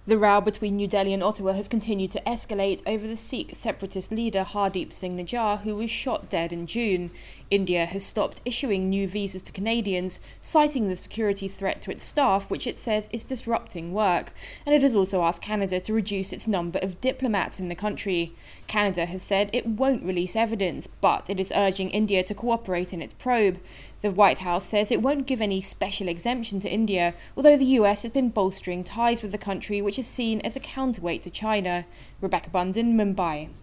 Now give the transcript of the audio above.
The row between New Delhi and Ottawa has continued to escalate over the Sikh separatist leader Hardeep Singh Nijjar, who was shot dead in June. India has stopped issuing new visas to Canadians, citing the security threat to its staff, which it says is disrupting work. And it has also asked Canada to reduce its number of diplomats in the country. Canada has said it won't release evidence, but it is urging India to cooperate in its probe. The White House says it won't give any special exemption to India, although the US has been bolstering ties with the country, which is seen as a counterweight to China. Rebecca Bunden, Mumbai.